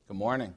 Good morning.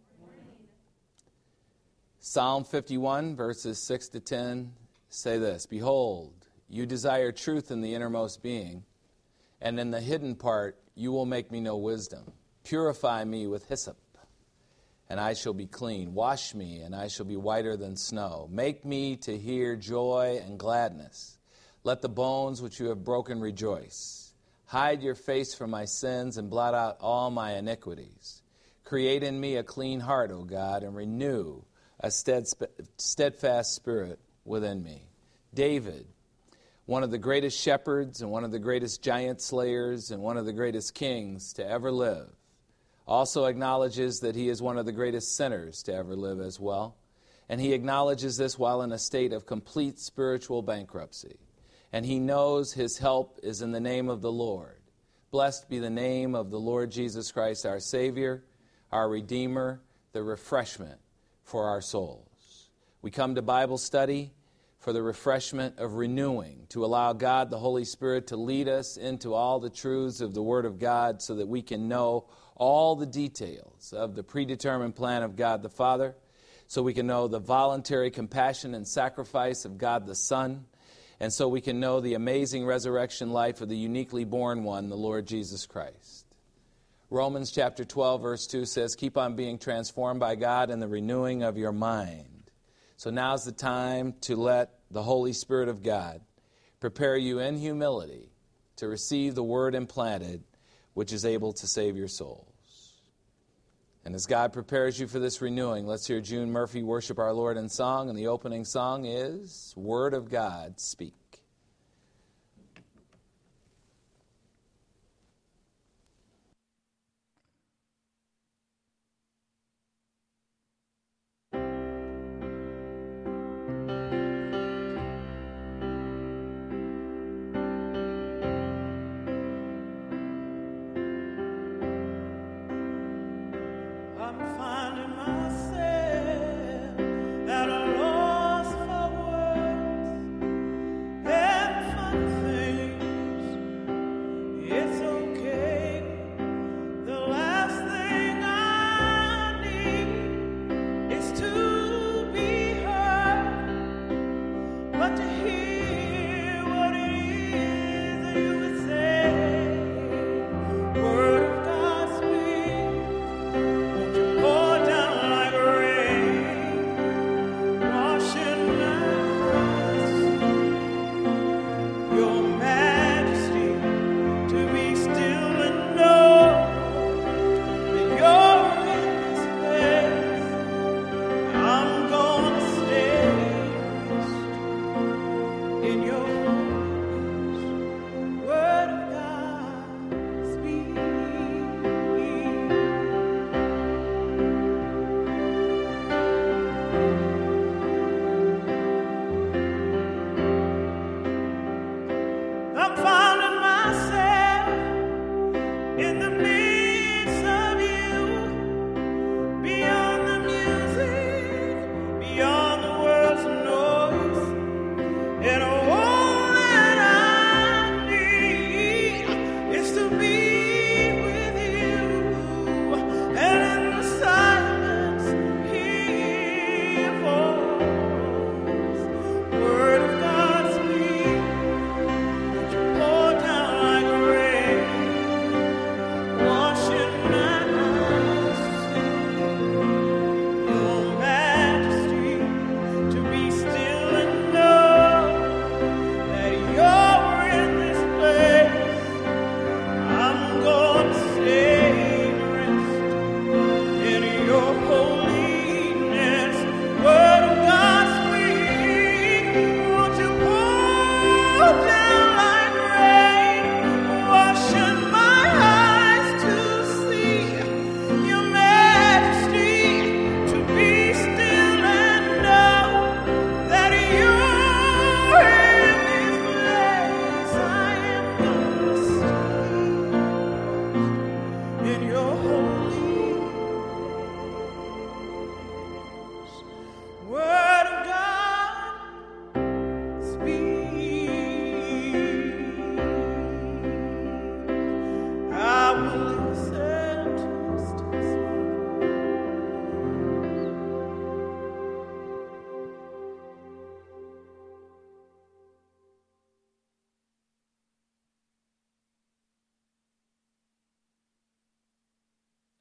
Psalm 51, verses 6 to 10 say this: Behold, you desire truth in the innermost being, and in the hidden part you will make me know wisdom. Purify me with hyssop, and I shall be clean. Wash me, and I shall be whiter than snow. Make me to hear joy and gladness. Let the bones which you have broken rejoice. Hide your face from my sins and blot out all my iniquities. Create in me a clean heart, O God, and renew a steadfast spirit within me. David, one of the greatest shepherds and one of the greatest giant slayers and one of the greatest kings to ever live, also acknowledges that he is one of the greatest sinners to ever live as well. And he acknowledges this while in a state of complete spiritual bankruptcy. And he knows his help is in the name of the Lord. Blessed be the name of the Lord Jesus Christ, our Savior, our Redeemer, the refreshment for our souls. We come to Bible study for the refreshment of renewing, to allow God, the Holy Spirit, to lead us into all the truths of the Word of God so that we can know all the details of the predetermined plan of God the Father, so we can know the voluntary compassion and sacrifice of God the Son, and so we can know the amazing resurrection life of the uniquely born one, the Lord Jesus Christ. Romans chapter 12, verse 2 says, keep on being transformed by God in the renewing of your mind. So now's the time to let the Holy Spirit of God prepare you in humility to receive the word implanted, which is able to save your souls. And as God prepares you for this renewing, let's hear June Murphy worship our Lord in song. And the opening song is Word of God, Speak.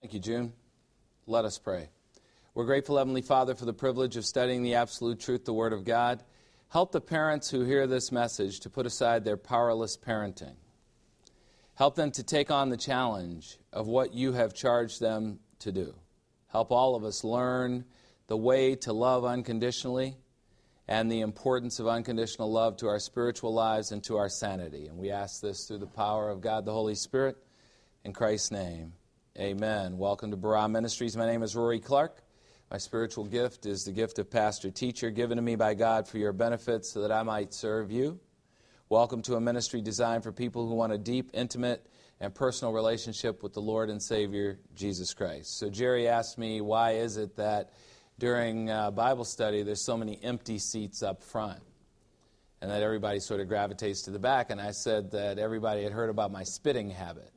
Thank you, June. Let us pray. We're grateful, Heavenly Father, for the privilege of studying the absolute truth, the Word of God. Help the parents who hear this message to put aside their powerless parenting. Help them to take on the challenge of what you have charged them to do. Help all of us learn the way to love unconditionally and the importance of unconditional love to our spiritual lives and to our sanity. And we ask this through the power of God the Holy Spirit. In Christ's name, amen. Welcome to Barah Ministries. My name is Rory Clark. My spiritual gift is the gift of pastor-teacher given to me by God for your benefit so that I might serve you. Welcome to a ministry designed for people who want a deep, intimate, and personal relationship with the Lord and Savior, Jesus Christ. So Jerry asked me, why is it that during Bible study there's so many empty seats up front and that everybody sort of gravitates to the back? And I said that everybody had heard about my spitting habit.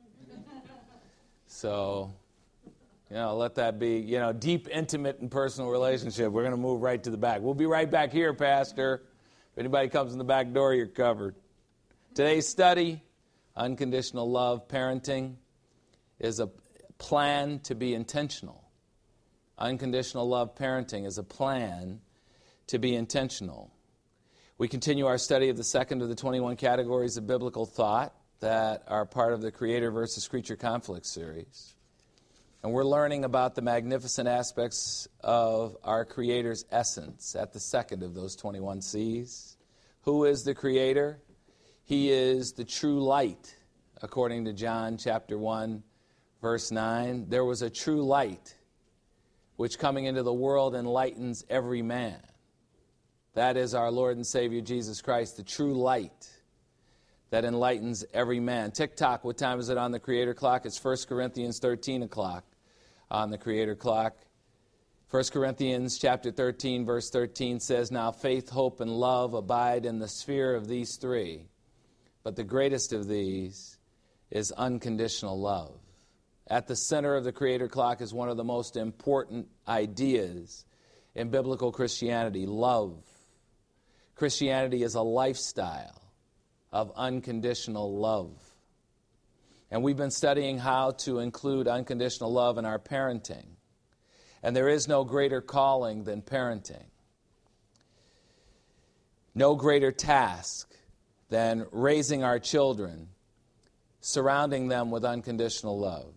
So, let that be, deep, intimate, and personal relationship. We're going to move right to the back. We'll be right back here, Pastor. If anybody comes in the back door, you're covered. Today's study, unconditional love, parenting, is a plan to be intentional. Unconditional love parenting is a plan to be intentional. We continue our study of the second of the 21 categories of biblical thought that are part of the Creator versus Creature conflict series. And we're learning about the magnificent aspects of our Creator's essence at the second of those 21 C's. Who is the Creator? He is the true light, according to John chapter 1, verse 9. There was a true light which coming into the world enlightens every man. That is our Lord and Savior Jesus Christ, the true light that enlightens every man. Tick-tock, what time is it on the Creator clock? It's 1 Corinthians 13 o'clock on the Creator clock. 1 Corinthians chapter 13, verse 13 says, "Now faith, hope, and love abide in the sphere of these three, but the greatest of these is unconditional love." At the center of the Creator clock is one of the most important ideas in biblical Christianity, love. Christianity is a lifestyle of unconditional love. And we've been studying how to include unconditional love in our parenting. And there is no greater calling than parenting. No greater task than raising our children, surrounding them with unconditional love.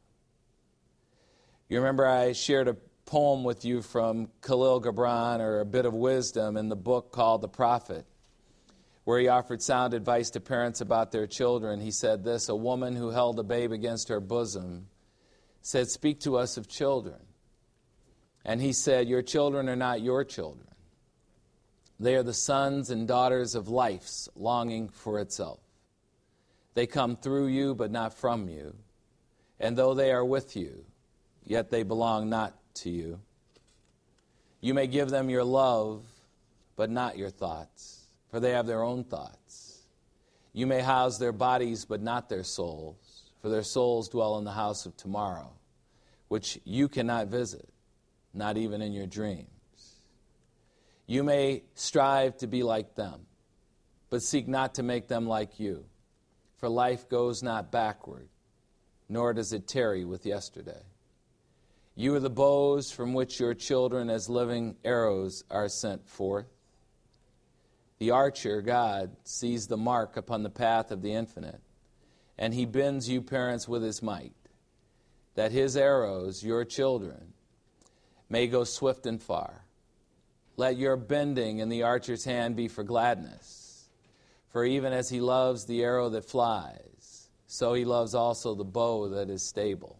You remember I shared a poem with you from Khalil Gibran, or a bit of wisdom, in the book called The Prophet, where he offered sound advice to parents about their children. He said this: "A woman who held a babe against her bosom said, 'Speak to us of children.' And he said, 'Your children are not your children. They are the sons and daughters of life's longing for itself. They come through you, but not from you. And though they are with you, yet they belong not to you. You may give them your love, but not your thoughts, for they have their own thoughts. You may house their bodies, but not their souls, for their souls dwell in the house of tomorrow, which you cannot visit, not even in your dreams. You may strive to be like them, but seek not to make them like you, for life goes not backward, nor does it tarry with yesterday. You are the bows from which your children as living arrows are sent forth. The archer, God, sees the mark upon the path of the infinite, and he bends you parents with his might, that his arrows, your children, may go swift and far. Let your bending in the archer's hand be for gladness, for even as he loves the arrow that flies, so he loves also the bow that is stable."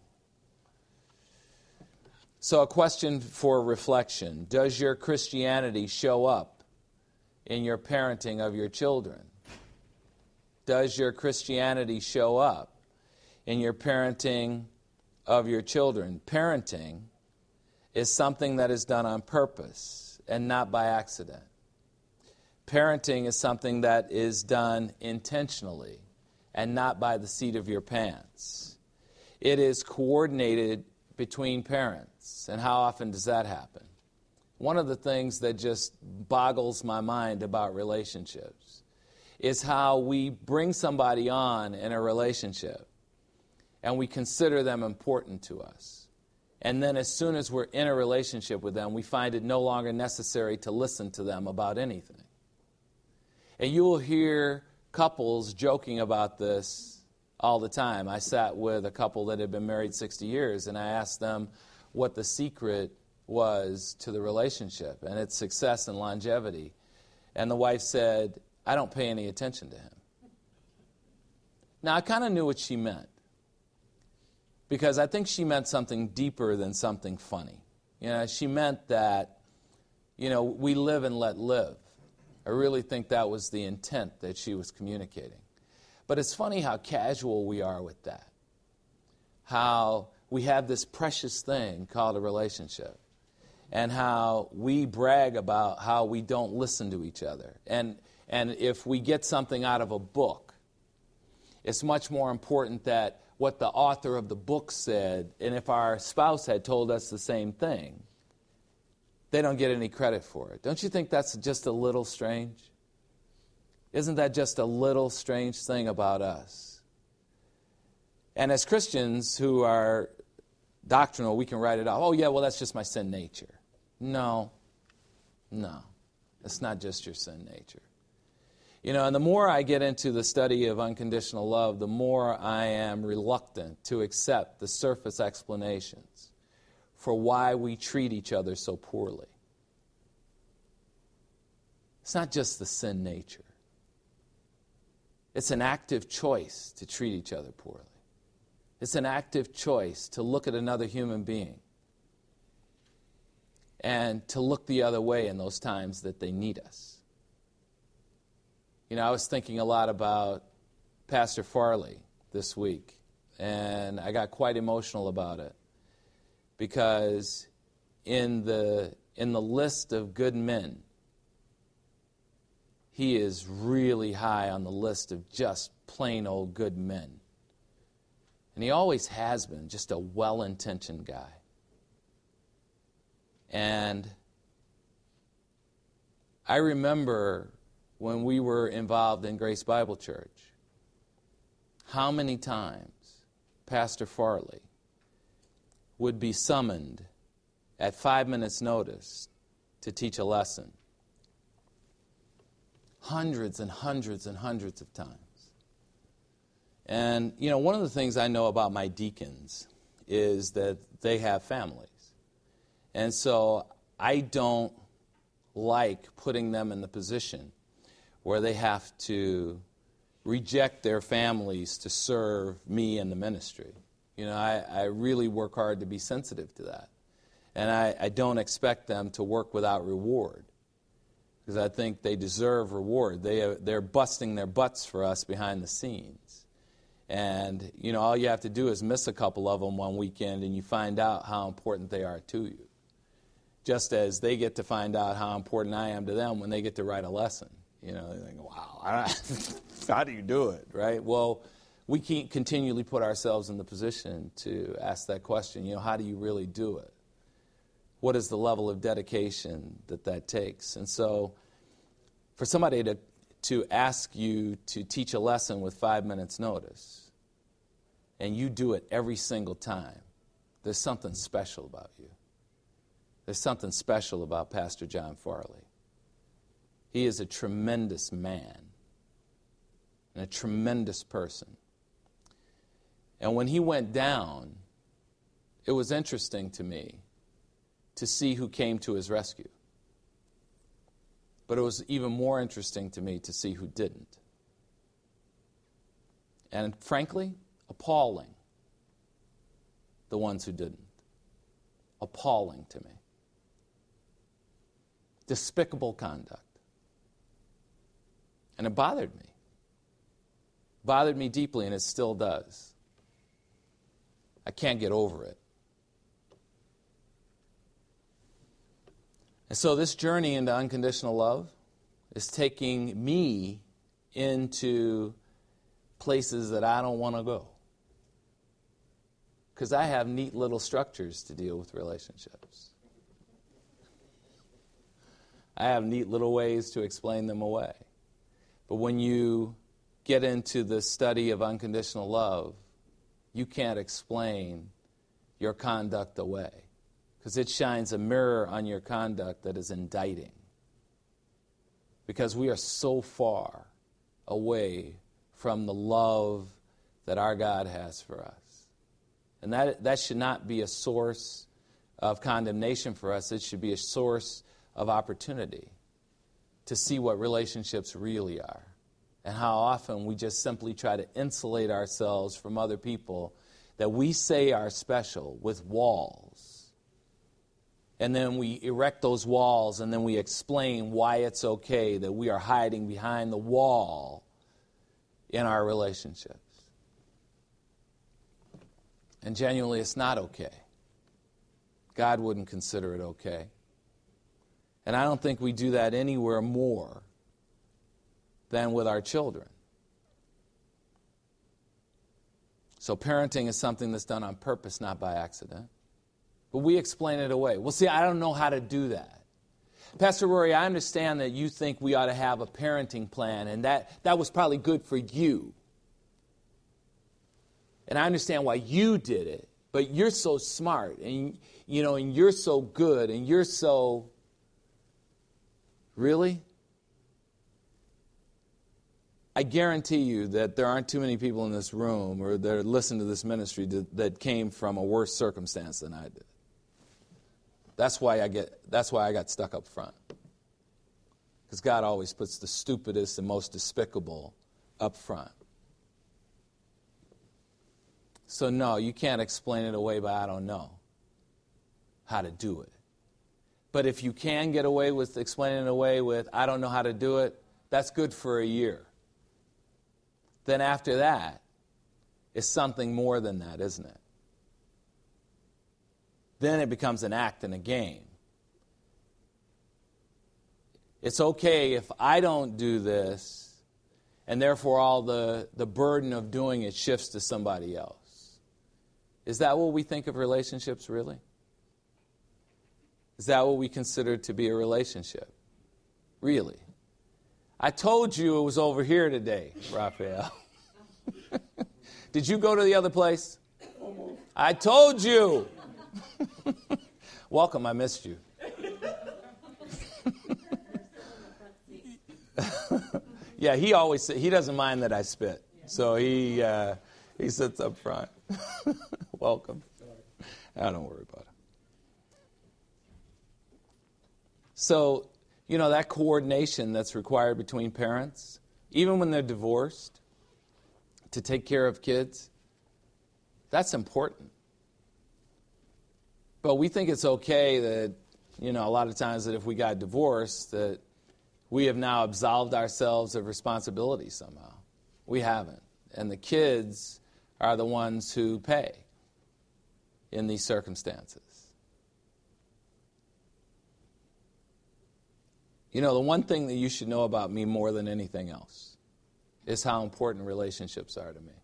So a question for reflection: does your Christianity show up in your parenting of your children? Does your Christianity show up in your parenting of your children? Parenting is something that is done on purpose and not by accident. Parenting is something that is done intentionally and not by the seat of your pants. It is coordinated between parents. And how often does that happen? One of the things that just boggles my mind about relationships is how we bring somebody on in a relationship, and we consider them important to us. And then as soon as we're in a relationship with them, we find it no longer necessary to listen to them about anything. And you will hear couples joking about this all the time. I sat with a couple that had been married 60 years, and I asked them what the secret was to the relationship and its success and longevity. And the wife said, "I don't pay any attention to him." Now, I kind of knew what she meant, because I think she meant something deeper than something funny. She meant that, we live and let live. I really think that was the intent that she was communicating. But it's funny how casual we are with that. How we have this precious thing called a relationship. And how we brag about how we don't listen to each other. And if we get something out of a book, it's much more important that what the author of the book said, and if our spouse had told us the same thing, they don't get any credit for it. Don't you think that's just a little strange? Isn't that just a little strange thing about us? And as Christians who are doctrinal, we can write it off. Oh, yeah, well, that's just my sin nature. No, it's not just your sin nature. And the more I get into the study of unconditional love, the more I am reluctant to accept the surface explanations for why we treat each other so poorly. It's not just the sin nature. It's an active choice to treat each other poorly. It's an active choice to look at another human being and to look the other way in those times that they need us. I was thinking a lot about Pastor Farley this week, and I got quite emotional about it, because in the list of good men, he is really high on the list of just plain old good men. And he always has been just a well-intentioned guy. And I remember when we were involved in Grace Bible Church, how many times Pastor Farley would be summoned at 5 minutes' notice to teach a lesson. Hundreds and hundreds and hundreds of times. And, one of the things I know about my deacons is that they have families. And so I don't like putting them in the position where they have to reject their families to serve me and the ministry. I really work hard to be sensitive to that. And I don't expect them to work without reward, because I think they deserve reward. They're busting their butts for us behind the scenes. And, all you have to do is miss a couple of them one weekend and you find out how important they are to you. Just as they get to find out how important I am to them when they get to write a lesson. They think, wow, how do you do it, right? Well, we can't continually put ourselves in the position to ask that question. How do you really do it? What is the level of dedication that takes? And so for somebody to ask you to teach a lesson with 5 minutes notice, and you do it every single time, there's something special about you. There's something special about Pastor John Farley. He is a tremendous man and a tremendous person. And when he went down, it was interesting to me to see who came to his rescue. But it was even more interesting to me to see who didn't. And frankly, appalling, the ones who didn't. Appalling to me. Despicable conduct. And it bothered me. Bothered me deeply, and it still does. I can't get over it. And so this journey into unconditional love is taking me into places that I don't want to go. Because I have neat little structures to deal with relationships. I have neat little ways to explain them away. But when you get into the study of unconditional love, you can't explain your conduct away, because it shines a mirror on your conduct that is indicting. Because we are so far away from the love that our God has for us. And that should not be a source of condemnation for us. It should be a source of opportunity to see what relationships really are, and how often we just simply try to insulate ourselves from other people that we say are special with walls. And then we erect those walls, and then we explain why it's okay that we are hiding behind the wall in our relationships. And genuinely, it's not okay. God wouldn't consider it okay. And I don't think we do that anywhere more than with our children. So parenting is something that's done on purpose, not by accident. But we explain it away. Well, see, I don't know how to do that. Pastor Rory, I understand that you think we ought to have a parenting plan, and that was probably good for you. And I understand why you did it, but you're so smart, and and you're so good, and you're so... Really? I guarantee you that there aren't too many people in this room or that listen to this ministry that came from a worse circumstance than I did. That's why I got stuck up front. Because God always puts the stupidest and most despicable up front. So no, you can't explain it away by I don't know how to do it. But if you can get away with explaining it away with I don't know how to do it, that's good for a year. Then after that, it's something more than that, isn't it? Then it becomes an act and a game. It's okay if I don't do this, and therefore all the burden of doing it shifts to somebody else. Is that what we think of relationships, really? Is that what we consider to be a relationship? Really? I told you it was over here today, Raphael. Did you go to the other place? I told you. Welcome, I missed you. Yeah, he doesn't mind that I spit. So he sits up front. Welcome. Don't worry about it. So, that coordination that's required between parents, even when they're divorced, to take care of kids, that's important. But we think it's okay that, a lot of times that if we got divorced, that we have now absolved ourselves of responsibility somehow. We haven't. And the kids are the ones who pay in these circumstances. The one thing that you should know about me more than anything else is how important relationships are to me.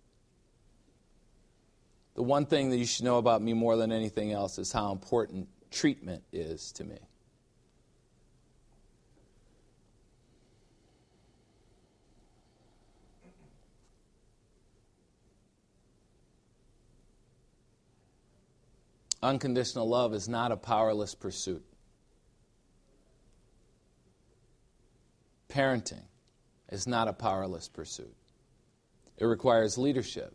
The one thing that you should know about me more than anything else is how important treatment is to me. Unconditional love is not a powerless pursuit. Parenting is not a powerless pursuit. It requires leadership.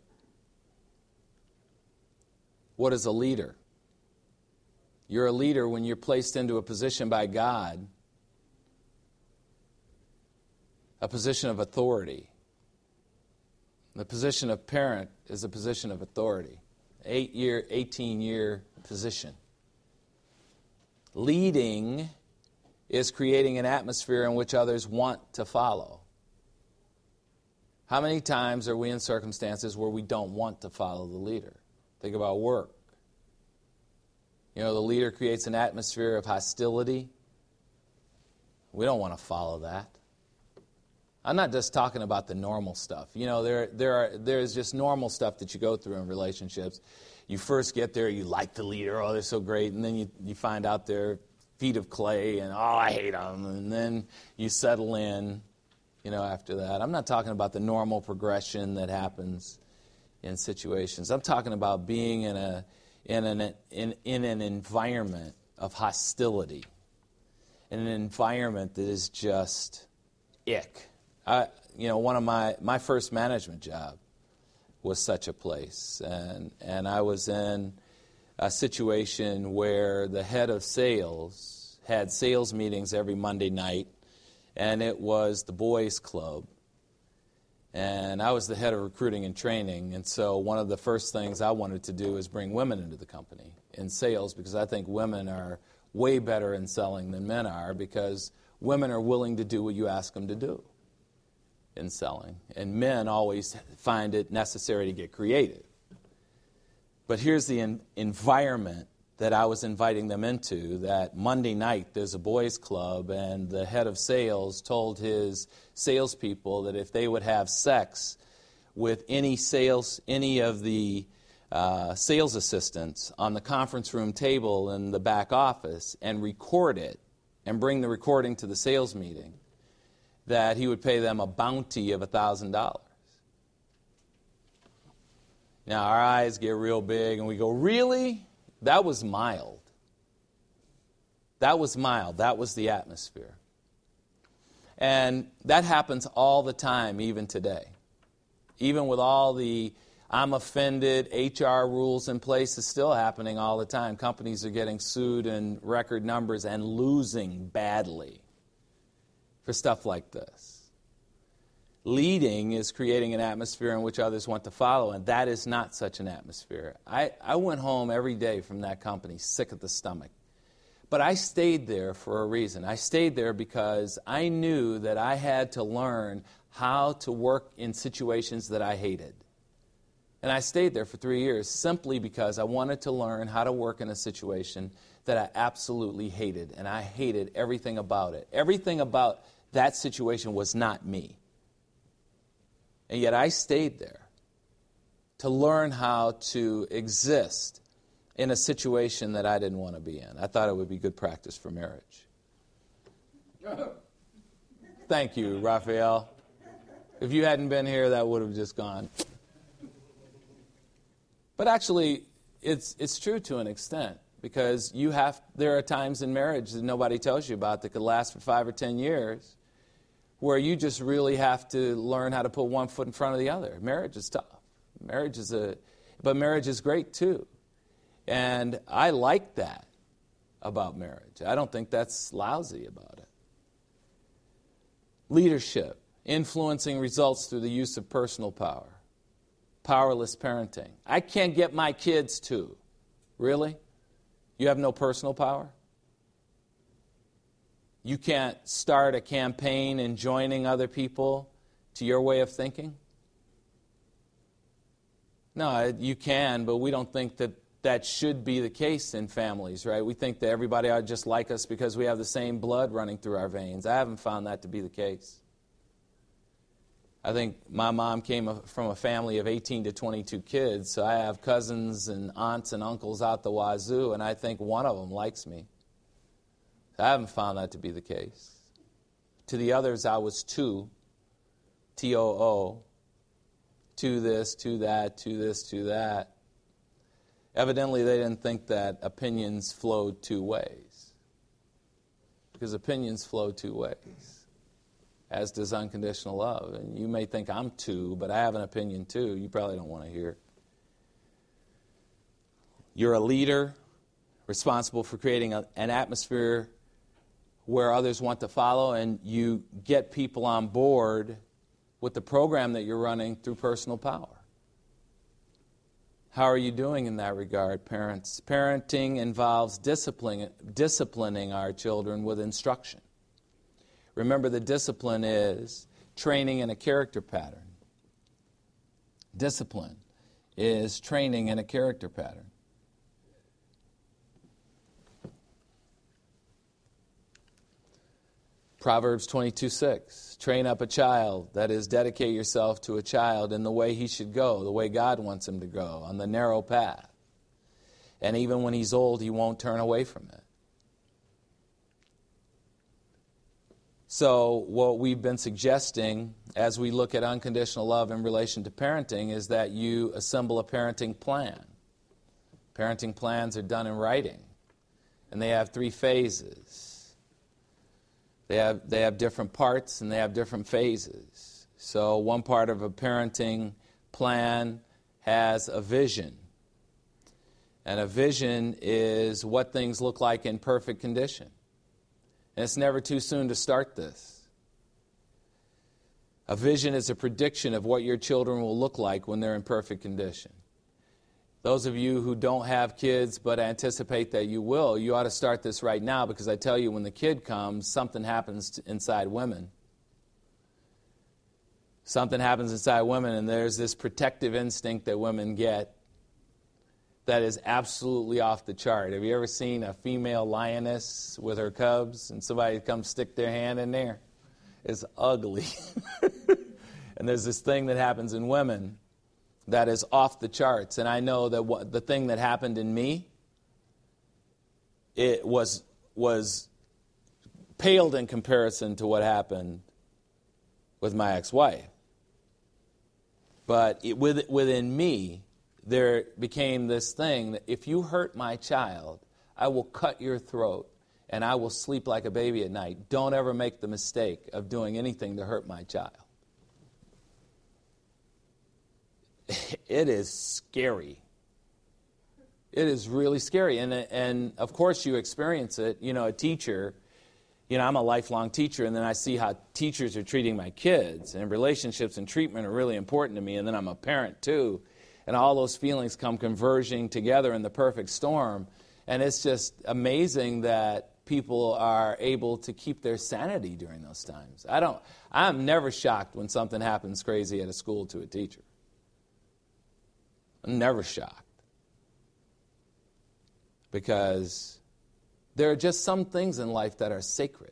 What is a leader? You're a leader when you're placed into a position by God, a position of authority. The position of parent is a position of authority. 18-year position. Leading is creating an atmosphere in which others want to follow. How many times are we in circumstances where we don't want to follow the leader? Think about work. The leader creates an atmosphere of hostility. We don't want to follow that. I'm not just talking about the normal stuff. There's just normal stuff that you go through in relationships. You first get there, you like the leader, they're so great, and then you find out they're feet of clay, and I hate them, and then you settle in, after that. I'm not talking about the normal progression that happens in situations. I'm talking about being in an environment of hostility, in an environment that is just ick. One of my first management job was such a place, and I was in a situation where the head of sales had sales meetings every Monday night, and it was the boys' club. And I was the head of recruiting and training, and so one of the first things I wanted to do is bring women into the company in sales, because I think women are way better in selling than men are, because women are willing to do what you ask them to do in selling. And men always find it necessary to get creative. But here's the environment that I was inviting them into, that Monday night there's a boys' club, and the head of sales told his salespeople that if they would have sex with any of the sales assistants on the conference room table in the back office and record it and bring the recording to the sales meeting, that he would pay them a bounty of $1,000. Now our eyes get real big and we go, really? That was mild. That was mild. That was the atmosphere. And that happens all the time, even today. Even with all the I'm offended HR rules in place, it's still happening all the time. Companies are getting sued in record numbers and losing badly for stuff like this. Leading is creating an atmosphere in which others want to follow, and that is not such an atmosphere. I went home every day from that company sick at the stomach. But I stayed there for a reason. I stayed there because I knew that I had to learn how to work in situations that I hated. And I stayed there for 3 years simply because I wanted to learn how to work in a situation that I absolutely hated, and I hated everything about it. Everything about that situation was not me. And yet I stayed there to learn how to exist in a situation that I didn't want to be in. I thought it would be good practice for marriage. Thank you, Raphael. If you hadn't been here, that would have just gone. But actually, it's true to an extent, because there are times in marriage that nobody tells you about that could last for 5 or 10 years, where you just really have to learn how to put one foot in front of the other. Marriage is tough. But marriage is great too. And I like that about marriage. I don't think that's lousy about it. Leadership, influencing results through the use of personal power. Powerless parenting. I can't get my kids to. Really? You have no personal power? You can't start a campaign in joining other people to your way of thinking? No, you can, but we don't think that should be the case in families, right? We think that everybody ought to just like us because we have the same blood running through our veins. I haven't found that to be the case. I think my mom came from a family of 18 to 22 kids, so I have cousins and aunts and uncles out the wazoo, and I think one of them likes me. I haven't found that to be the case. To the others, I was too, T-O-O, to this, to that, to this, to that. Evidently, they didn't think that opinions flowed two ways. Because opinions flow two ways, as does unconditional love. And you may think I'm two, but I have an opinion too. You probably don't want to hear. You're a leader responsible for creating an atmosphere where others want to follow, and you get people on board with the program that you're running through personal power. How are you doing in that regard, parents? Parenting involves disciplining our children with instruction. Remember, the discipline is training in a character pattern. Discipline is training in a character pattern. Proverbs 22:6, train up a child, that is, dedicate yourself to a child in the way he should go, the way God wants him to go, on the narrow path. And even when he's old, he won't turn away from it. So what we've been suggesting as we look at unconditional love in relation to parenting is that you assemble a parenting plan. Parenting plans are done in writing, and they have 3 phases. They have different parts, and they have different phases. So one part of a parenting plan has a vision. And a vision is what things look like in perfect condition. And it's never too soon to start this. A vision is a prediction of what your children will look like when they're in perfect condition. Those of you who don't have kids but anticipate that you will, you ought to start this right now, because I tell you, when the kid comes, something happens inside women. Something happens inside women, and there's this protective instinct that women get that is absolutely off the chart. Have you ever seen a female lioness with her cubs and somebody comes stick their hand in there? It's ugly. And there's this thing that happens in women that is off the charts. And I know that the thing that happened in me, it was paled in comparison to what happened with my ex-wife. But within me, there became this thing that if you hurt my child, I will cut your throat and I will sleep like a baby at night. Don't ever make the mistake of doing anything to hurt my child. It is scary. It is really scary. And of course you experience it. You know, a teacher, I'm a lifelong teacher, and then I see how teachers are treating my kids. And relationships and treatment are really important to me. And then I'm a parent too. And all those feelings come converging together in the perfect storm. And it's just amazing that people are able to keep their sanity during those times. I'm never shocked when something happens crazy at a school to a teacher. I'm never shocked. Because there are just some things in life that are sacred.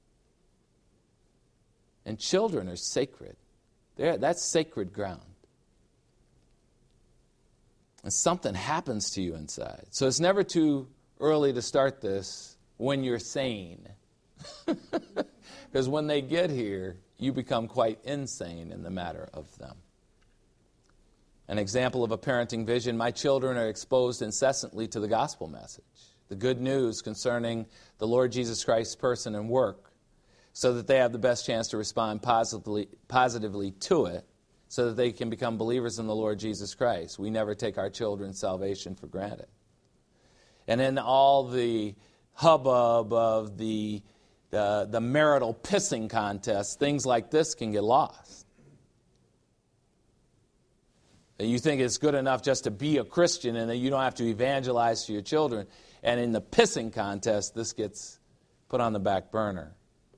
And children are sacred. That's sacred ground. And something happens to you inside. So it's never too early to start this when you're sane. Because when they get here, you become quite insane in the matter of them. An example of a parenting vision: my children are exposed incessantly to the gospel message, the good news concerning the Lord Jesus Christ's person and work, so that they have the best chance to respond positively to it, so that they can become believers in the Lord Jesus Christ. We never take our children's salvation for granted. And in all the hubbub of the marital pissing contest, things like this can get lost. You think it's good enough just to be a Christian and that you don't have to evangelize to your children. And in the pissing contest, this gets put on the back burner.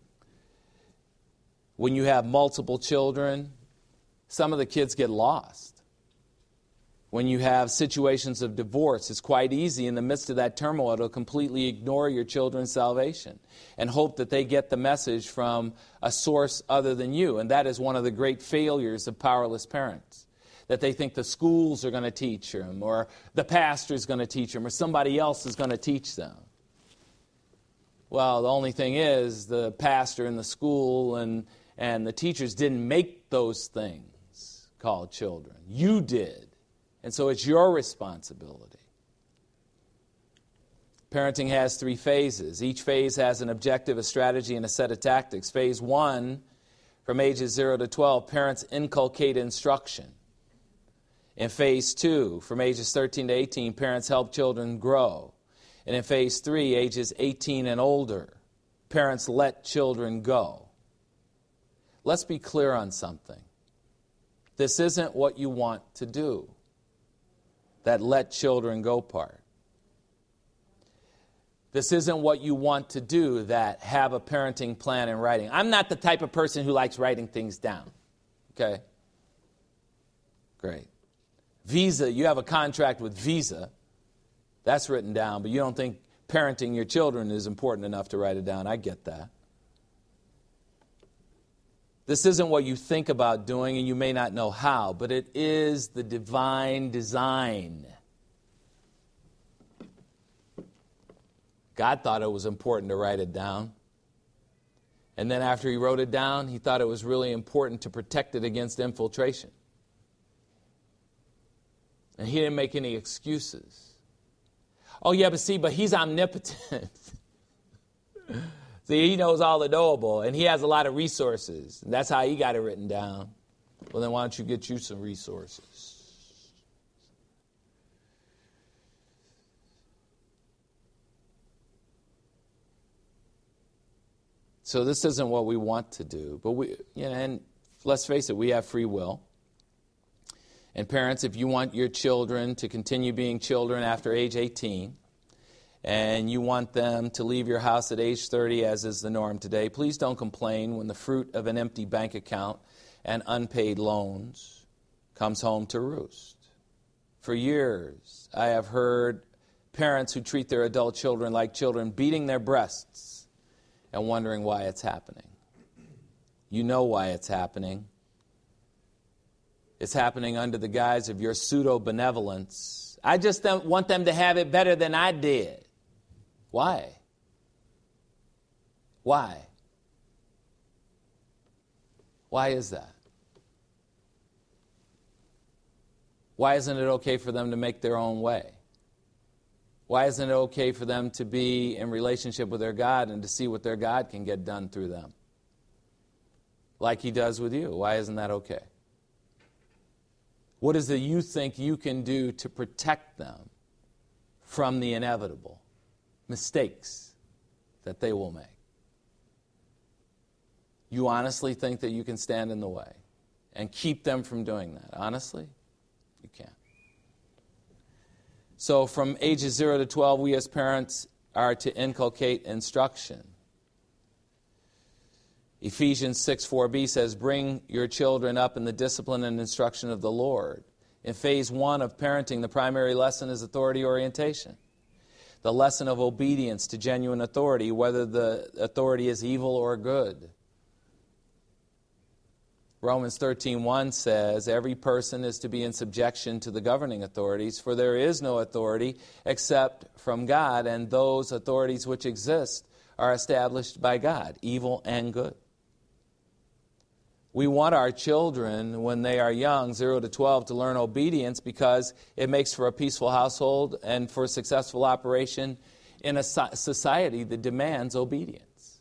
When you have multiple children, some of the kids get lost. When you have situations of divorce, it's quite easy in the midst of that turmoil to completely ignore your children's salvation and hope that they get the message from a source other than you. And that is one of the great failures of powerless parents, that they think the schools are going to teach them, or the pastor is going to teach them, or somebody else is going to teach them. Well, the only thing is, the pastor and the school and the teachers didn't make those things called children. You did. And so it's your responsibility. Parenting has 3 phases. Each phase has an objective, a strategy, and a set of tactics. Phase 1, from ages 0 to 12, parents inculcate instruction. In phase 2, from ages 13 to 18, parents help children grow. And in phase 3, ages 18 and older, parents let children go. Let's be clear on something. This isn't what you want to do, that let children go part. This isn't what you want to do, that have a parenting plan in writing. I'm not the type of person who likes writing things down. Okay? Great. Visa, you have a contract with Visa. That's written down, but you don't think parenting your children is important enough to write it down. I get that. This isn't what you think about doing, and you may not know how, but it is the divine design. God thought it was important to write it down. And then after he wrote it down, he thought it was really important to protect it against infiltration. And he didn't make any excuses. Oh, yeah, but he's omnipotent. See, he knows all the knowable, and he has a lot of resources. And that's how he got it written down. Well, then why don't you get you some resources? So this isn't what we want to do. But and let's face it, we have free will. And parents, if you want your children to continue being children after age 18, and you want them to leave your house at age 30, as is the norm today, please don't complain when the fruit of an empty bank account and unpaid loans comes home to roost. For years, I have heard parents who treat their adult children like children beating their breasts and wondering why it's happening. You know why it's happening. It's happening under the guise of your pseudo-benevolence. I just don't want them to have it better than I did. Why? Why? Why is that? Why isn't it okay for them to make their own way? Why isn't it okay for them to be in relationship with their God and to see what their God can get done through them? Like he does with you. Why isn't that okay? What is it you think you can do to protect them from the inevitable mistakes that they will make? You honestly think that you can stand in the way and keep them from doing that? Honestly, you can't. So from ages 0 to 12, we as parents are to inculcate instruction. Ephesians 6:4b says, bring your children up in the discipline and instruction of the Lord. In phase 1 of parenting, the primary lesson is authority orientation. The lesson of obedience to genuine authority, whether the authority is evil or good. Romans 13:1 says, every person is to be in subjection to the governing authorities, for there is no authority except from God, and those authorities which exist are established by God, evil and good. We want our children, when they are young, 0 to 12, to learn obedience because it makes for a peaceful household and for successful operation in a society that demands obedience.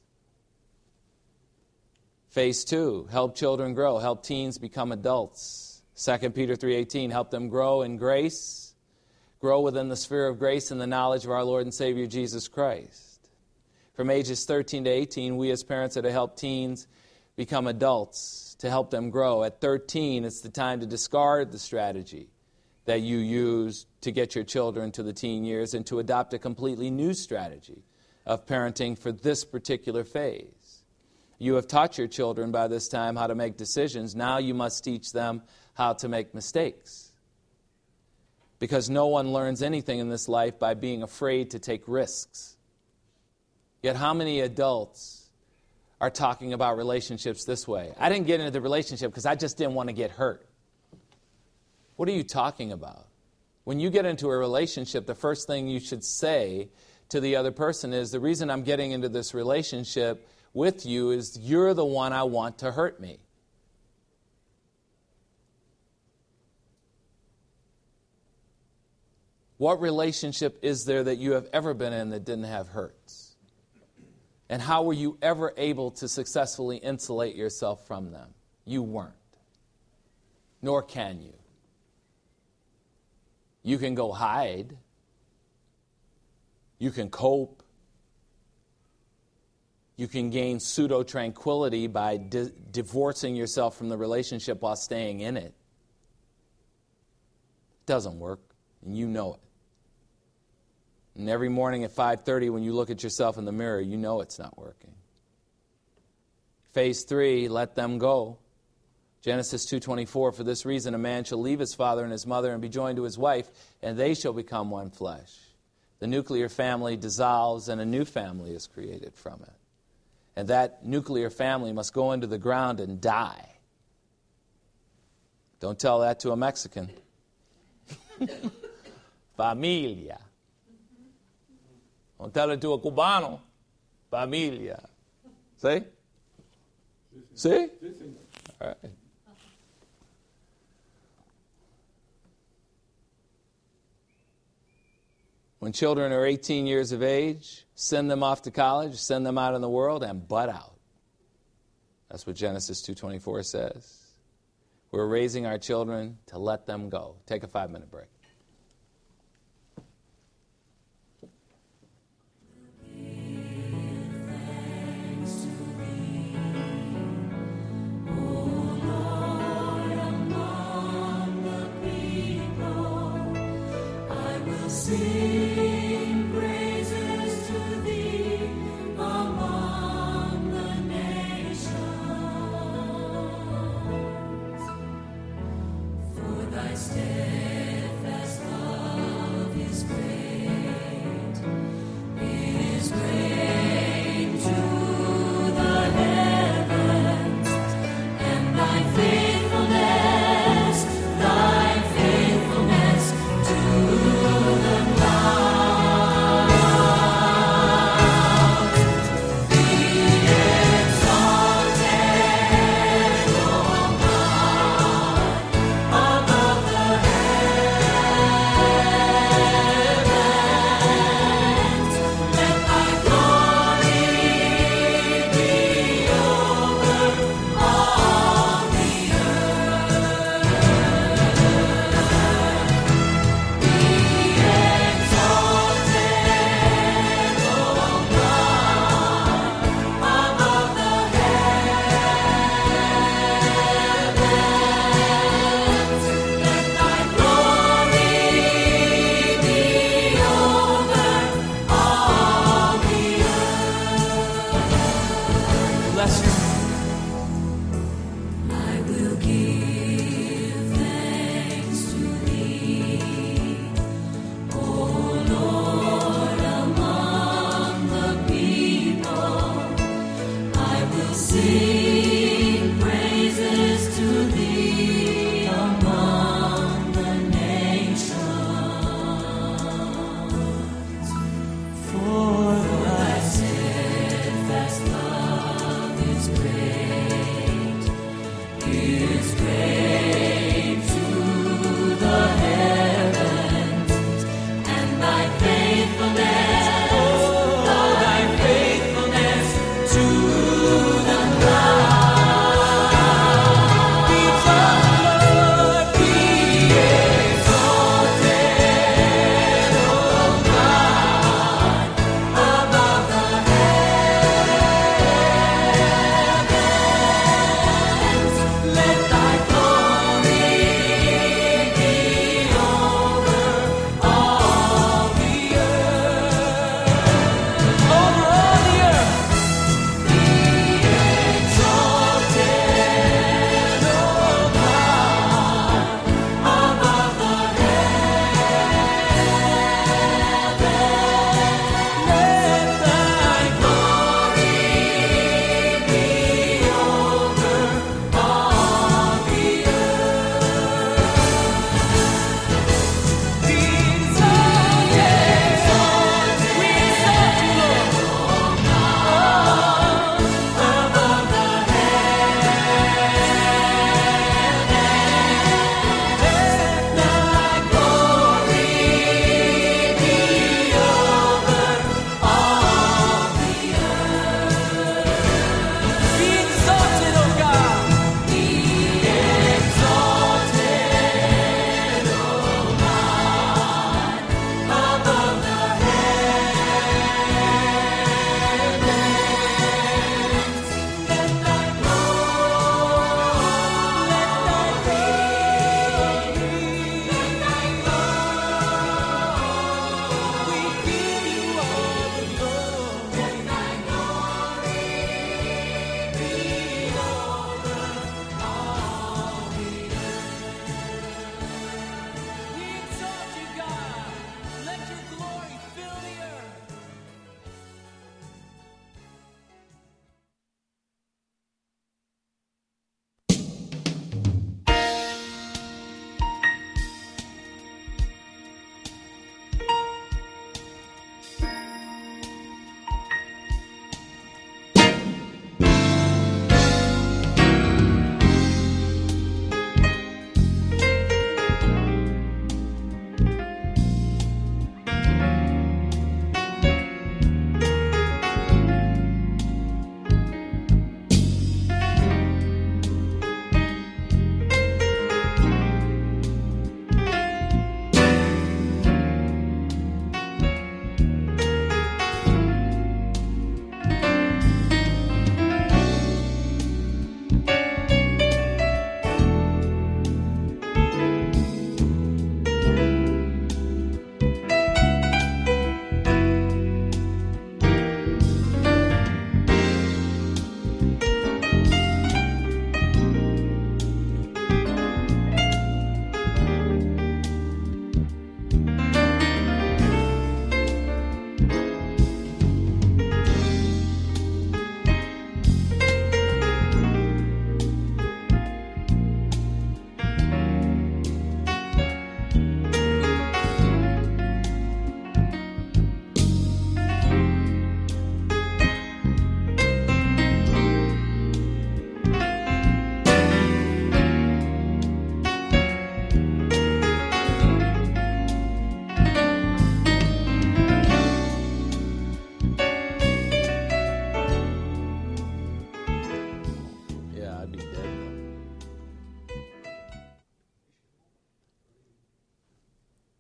Phase 2, help children grow, help teens become adults. 2 Peter 3:18, help them grow in grace, grow within the sphere of grace and the knowledge of our Lord and Savior Jesus Christ. From ages 13 to 18, we as parents are to help teens become adults, to help them grow. At 13, it's the time to discard the strategy that you use to get your children to the teen years and to adopt a completely new strategy of parenting for this particular phase. You have taught your children by this time how to make decisions. Now you must teach them how to make mistakes. Because no one learns anything in this life by being afraid to take risks. Yet how many adults are talking about relationships this way? I didn't get into the relationship because I just didn't want to get hurt. What are you talking about? When you get into a relationship, the first thing you should say to the other person is, the reason I'm getting into this relationship with you is you're the one I want to hurt me. What relationship is there that you have ever been in that didn't have hurts? And how were you ever able to successfully insulate yourself from them? You weren't. Nor can you. You can go hide. You can cope. You can gain pseudo-tranquility by divorcing yourself from the relationship while staying in it. It doesn't work, and you know it. And every morning at 5:30 when you look at yourself in the mirror, you know it's not working. Phase 3, let them go. Genesis 2:24, for this reason a man shall leave his father and his mother and be joined to his wife, and they shall become one flesh. The nuclear family dissolves and a new family is created from it. And that nuclear family must go into the ground and die. Don't tell that to a Mexican. Familia. Don't tell it to a Cubano. Familia. See? See? All right. When children are 18 years of age, send them off to college, send them out in the world, and butt out. That's what Genesis 2:24 says. We're raising our children to let them go. Take a 5-minute break. Sing praises to thee among the nations, for thy steadfast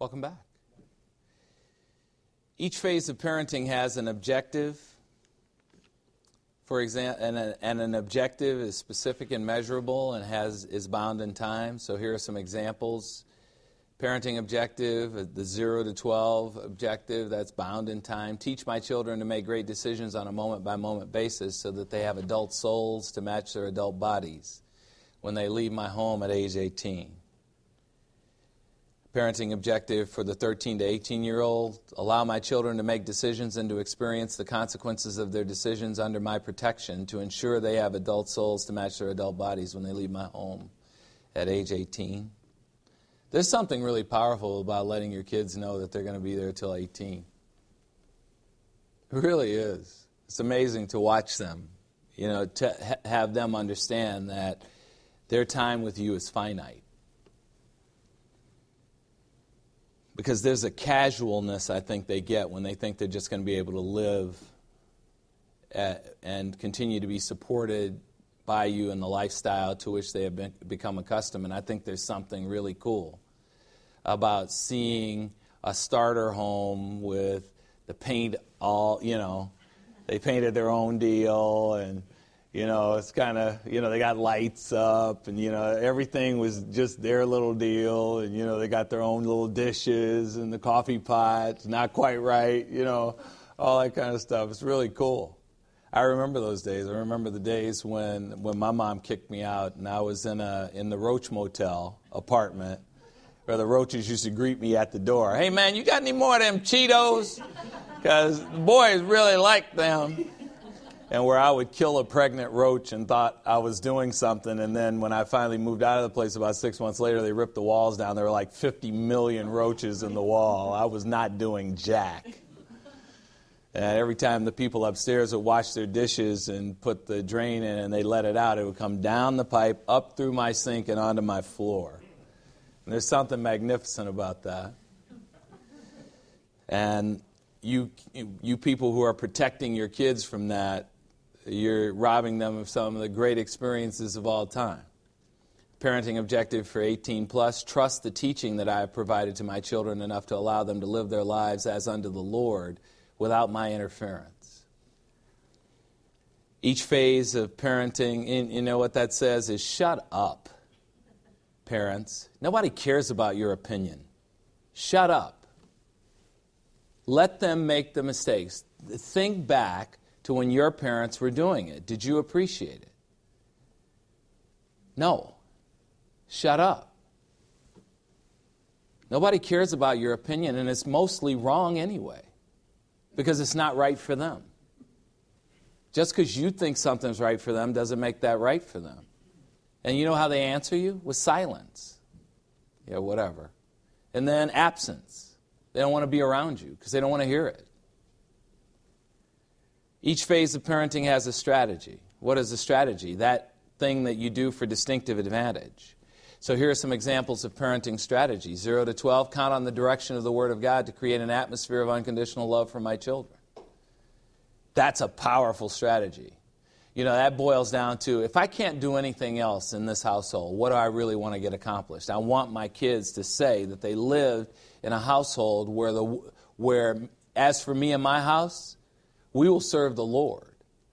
Welcome back. Each phase of parenting has an objective, for example, and an objective is specific and measurable and is bound in time. So here are some examples. Parenting objective, the 0 to 12 objective, that's bound in time. Teach my children to make great decisions on a moment-by-moment basis so that they have adult souls to match their adult bodies when they leave my home at age 18. Parenting objective for the 13 to 18-year-old, allow my children to make decisions and to experience the consequences of their decisions under my protection to ensure they have adult souls to match their adult bodies when they leave my home at age 18. There's something really powerful about letting your kids know that they're going to be there till 18. It really is. It's amazing to watch them, to have them understand that their time with you is finite. Because there's a casualness I think they get when they think they're just going to be able to live and continue to be supported by you in the lifestyle to which they have become accustomed. And I think there's something really cool about seeing a starter home with the paint all, they painted their own deal and, it's kind of, they got lights up and, everything was just their little deal and, they got their own little dishes and the coffee pot's not quite right, all that kind of stuff. It's really cool. I remember those days. I remember the days when my mom kicked me out and I was in the Roach Motel apartment where the roaches used to greet me at the door. Hey, man, you got any more of them Cheetos? Because the boys really liked them. And where I would kill a pregnant roach and thought I was doing something, and then when I finally moved out of the place about 6 months later, they ripped the walls down. There were like 50 million roaches in the wall. I was not doing jack. And every time the people upstairs would wash their dishes and put the drain in and they let it out, it would come down the pipe, up through my sink, and onto my floor. And there's something magnificent about that. And you people who are protecting your kids from that, you're robbing them of some of the great experiences of all time. Parenting objective for 18 plus, trust the teaching that I have provided to my children enough to allow them to live their lives as unto the Lord without my interference. Each phase of parenting, you know what that says is shut up, parents. Nobody cares about your opinion. Shut up. Let them make the mistakes. Think back to when your parents were doing it. Did you appreciate it? No. Shut up. Nobody cares about your opinion, and it's mostly wrong anyway, because it's not right for them. Just because you think something's right for them doesn't make that right for them. And you know how they answer you? With silence. Yeah, whatever. And then absence. They don't want to be around you because they don't want to hear it. Each phase of parenting has a strategy. What is a strategy? That thing that you do for distinctive advantage. So here are some examples of parenting strategies. 0 to 12, count on the direction of the Word of God to create an atmosphere of unconditional love for my children. That's a powerful strategy. That boils down to, if I can't do anything else in this household, what do I really want to get accomplished? I want my kids to say that they lived in a household where as for me and my house, we will serve the Lord.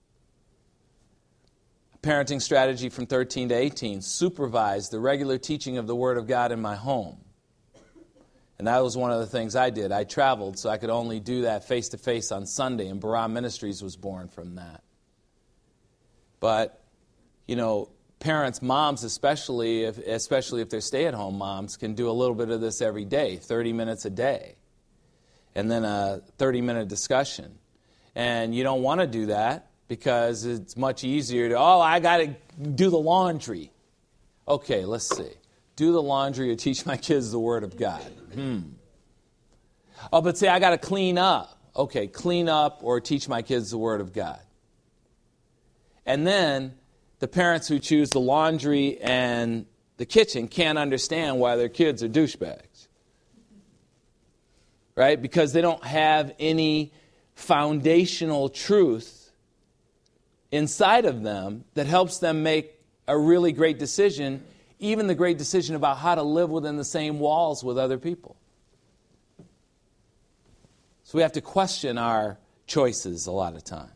Parenting strategy from 13 to 18, supervise the regular teaching of the Word of God in my home. And that was one of the things I did. I traveled so I could only do that face-to-face on Sunday, and Barah Ministries was born from that. But, parents, moms especially if they're stay-at-home moms, can do a little bit of this every day, 30 minutes a day, and then a 30-minute discussion. And you don't want to do that because it's much easier to, I got to do the laundry. Okay, let's see. Do the laundry or teach my kids the Word of God. Oh, but say I got to clean up. Okay, clean up or teach my kids the Word of God. And then the parents who choose the laundry and the kitchen can't understand why their kids are douchebags. Right? Because they don't have any foundational truth inside of them that helps them make a really great decision, even the great decision about how to live within the same walls with other people. So we have to question our choices a lot of times.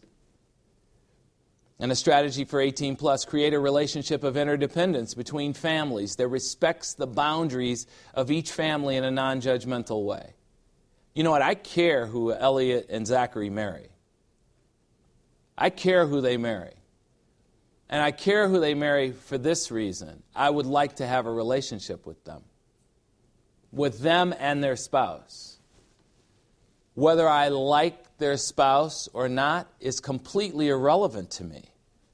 And a strategy for 18 plus, create a relationship of interdependence between families that respects the boundaries of each family in a non-judgmental way. You know what? I care who Elliot and Zachary marry. I care who they marry. And I care who they marry for this reason. I would like to have a relationship with them and their spouse. Whether I like their spouse or not is completely irrelevant to me.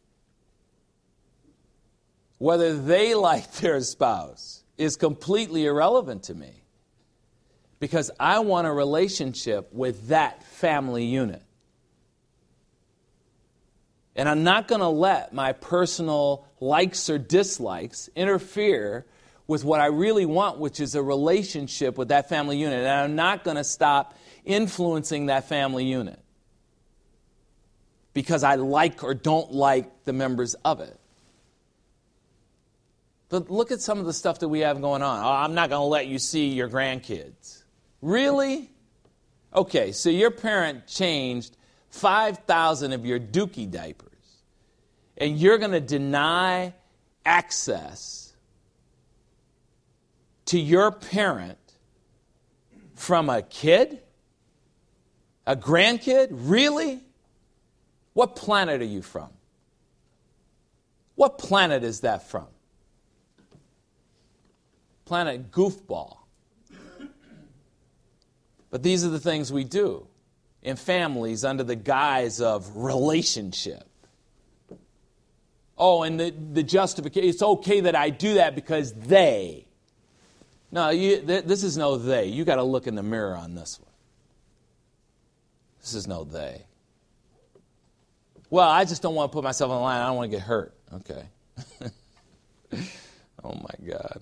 Whether they like their spouse is completely irrelevant to me. Because I want a relationship with that family unit. And I'm not going to let my personal likes or dislikes interfere with what I really want, which is a relationship with that family unit. And I'm not going to stop influencing that family unit because I like or don't like the members of it. But look at some of the stuff that we have going on. Oh, I'm not going to let you see your grandkids. Really? Okay, so your parent changed 5,000 of your Dookie diapers, and you're going to deny access to your parent from a kid? A grandkid? Really? What planet are you from? What planet is that from? Planet Goofball. But these are the things we do in families under the guise of relationship. Oh, and the justification, it's okay that I do that because they. No, this is no they. You got to look in the mirror on this one. This is no they. Well, I just don't want to put myself on the line. I don't want to get hurt. Okay. Oh, my God.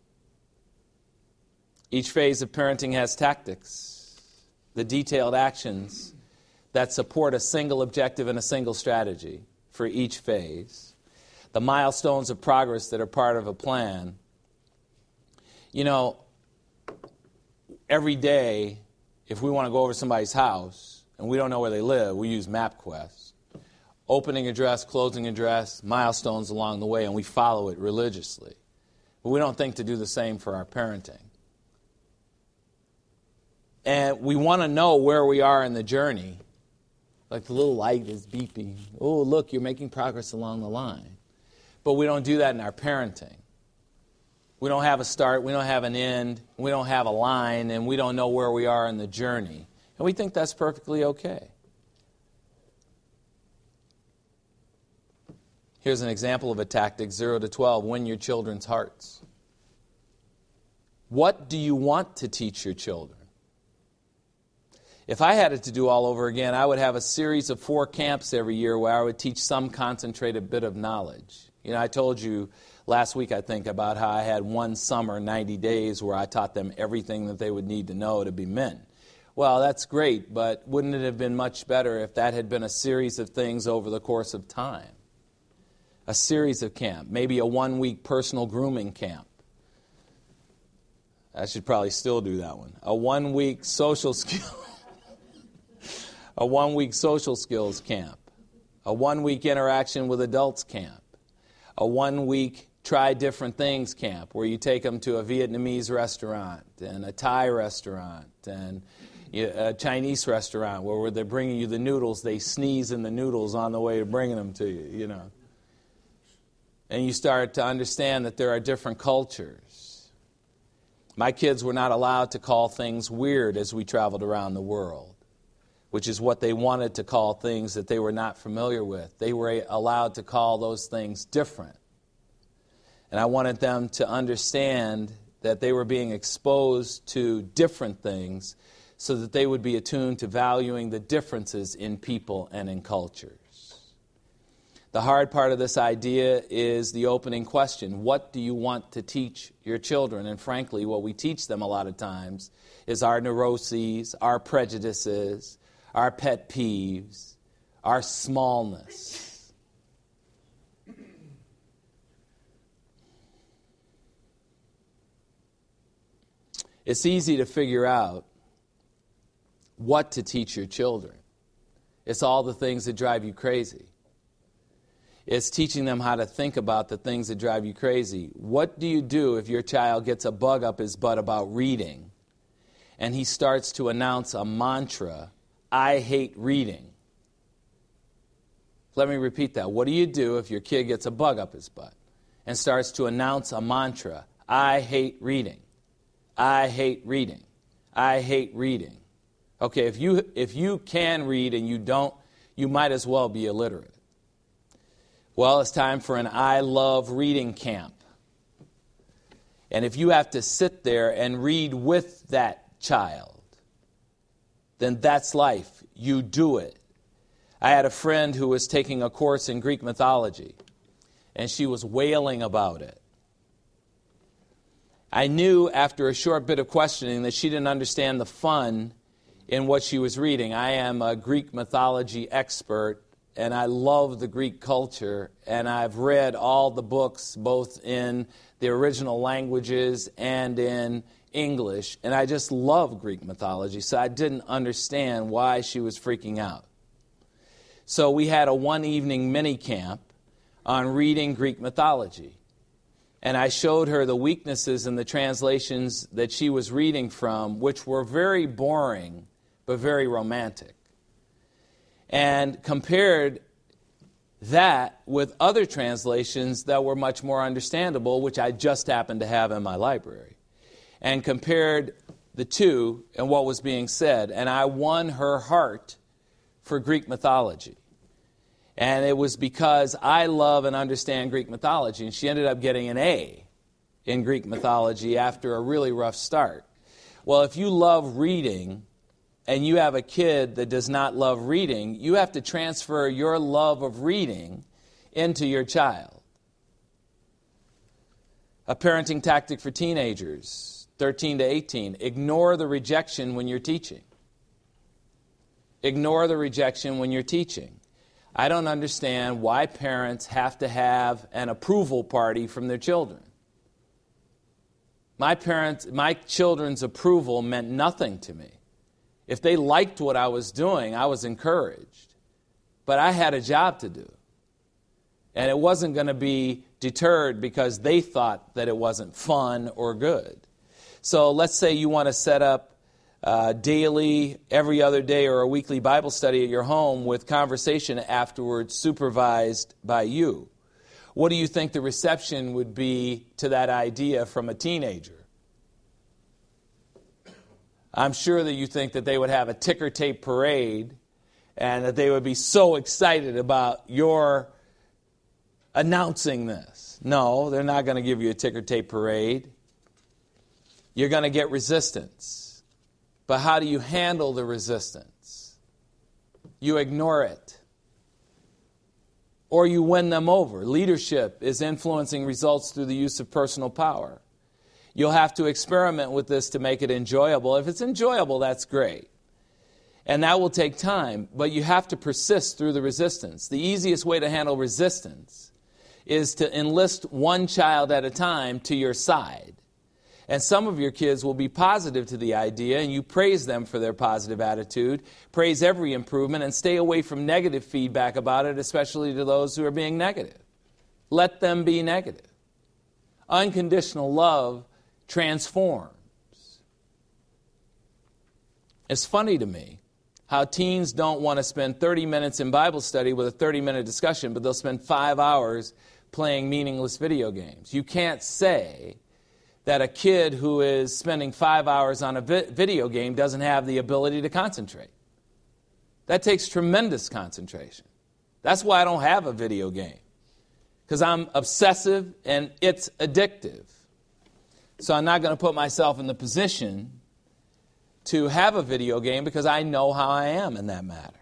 Each phase of parenting has tactics, the detailed actions that support a single objective and a single strategy for each phase, the milestones of progress that are part of a plan. You know, every day, if we want to go over somebody's house and we don't know where they live, we use MapQuest. Opening address, closing address, milestones along the way, and we follow it religiously. But we don't think to do the same for our parenting. And we want to know where we are in the journey. Like the little light is beeping. Oh, look, you're making progress along the line. But we don't do that in our parenting. We don't have a start, we don't have an end, we don't have a line, and we don't know where we are in the journey. And we think that's perfectly okay. Here's an example of a tactic, 0 to 12, win your children's hearts. What do you want to teach your children? If I had it to do all over again, I would have a series of 4 camps every year where I would teach some concentrated bit of knowledge. You know, I told you last week, I think, about how I had one summer, 90 days, where I taught them everything that they would need to know to be men. Well, that's great, but wouldn't it have been much better if that had been a series of things over the course of time? A series of camp, maybe a 1-week personal grooming camp. I should probably still do that one. A 1-week social skill. A 1-week social skills camp, a 1-week interaction with adults camp, a 1-week try different things camp where you take them to a Vietnamese restaurant and a Thai restaurant and a Chinese restaurant where they're bringing you the noodles, they sneeze in the noodles on the way to bringing them to you, you know. And you start to understand that there are different cultures. My kids were not allowed to call things weird as we traveled around the world, which is what they wanted to call things that they were not familiar with. They were allowed to call those things different. And I wanted them to understand that they were being exposed to different things so that they would be attuned to valuing the differences in people and in cultures. The hard part of this idea is the opening question. What do you want to teach your children? And frankly, what we teach them a lot of times is our neuroses, our prejudices, our pet peeves, our smallness. It's easy to figure out what to teach your children. It's all the things that drive you crazy. It's teaching them how to think about the things that drive you crazy. What do you do if your child gets a bug up his butt about reading and he starts to announce a mantra, I hate reading? Let me repeat that. What do you do if your kid gets a bug up his butt and starts to announce a mantra, I hate reading, I hate reading, I hate reading? Okay, if you can read and you don't, you might as well be illiterate. Well, it's time for an I love reading camp. And if you have to sit there and read with that child, then that's life. You do it. I had a friend who was taking a course in Greek mythology, and she was wailing about it. I knew after a short bit of questioning that she didn't understand the fun in what she was reading. I am a Greek mythology expert, and I love the Greek culture, and I've read all the books, both in the original languages and in English, and I just love Greek mythology, so I didn't understand why she was freaking out. So we had a one-evening mini-camp on reading Greek mythology, and I showed her the weaknesses in the translations that she was reading from, which were very boring, but very romantic. And compared that with other translations that were much more understandable, which I just happened to have in my library, and compared the two and what was being said, and I won her heart for Greek mythology. And it was because I love and understand Greek mythology, and she ended up getting an A in Greek mythology after a really rough start. Well, if you love reading, and you have a kid that does not love reading, you have to transfer your love of reading into your child. A parenting tactic for teenagers, 13 to 18, ignore the rejection when you're teaching. Ignore the rejection when you're teaching. I don't understand why parents have to have an approval party from their children. My children's approval meant nothing to me. If they liked what I was doing, I was encouraged. But I had a job to do. And it wasn't going to be deterred because they thought that it wasn't fun or good. So let's say you want to set up daily, every other day, or a weekly Bible study at your home with conversation afterwards supervised by you. What do you think the reception would be to that idea from a teenager? I'm sure that you think that they would have a ticker tape parade and that they would be so excited about your announcing this. No, they're not going to give you a ticker tape parade. You're going to get resistance. But how do you handle the resistance? You ignore it. Or you win them over. Leadership is influencing results through the use of personal power. You'll have to experiment with this to make it enjoyable. If it's enjoyable, that's great. And that will take time, but you have to persist through the resistance. The easiest way to handle resistance is to enlist one child at a time to your side. And some of your kids will be positive to the idea, and you praise them for their positive attitude, praise every improvement, and stay away from negative feedback about it, especially to those who are being negative. Let them be negative. Unconditional love transforms. It's funny to me how teens don't want to spend 30 minutes in Bible study with a 30-minute discussion, but they'll spend 5 hours playing meaningless video games. You can't say that a kid who is spending 5 hours on a video game doesn't have the ability to concentrate. That takes tremendous concentration. That's why I don't have a video game, because I'm obsessive and it's addictive. So I'm not going to put myself in the position to have a video game because I know how I am in that matter.